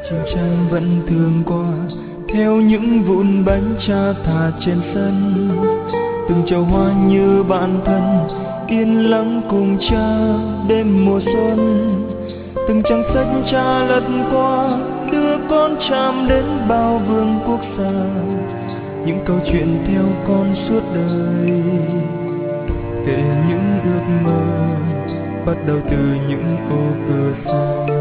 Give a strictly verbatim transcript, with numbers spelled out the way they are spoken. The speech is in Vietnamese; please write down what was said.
Chiều trăng vẫn thường qua theo những vụn bánh cha thả trên sân, từng chậu hoa như bạn thân yên lặng cùng cha đêm mùa xuân. Từng trang sách cha lật qua đưa con chạm đến bao vương quốc xa, những câu chuyện theo con suốt đời. Kể những ước mơ bắt đầu từ những ô cửa xa.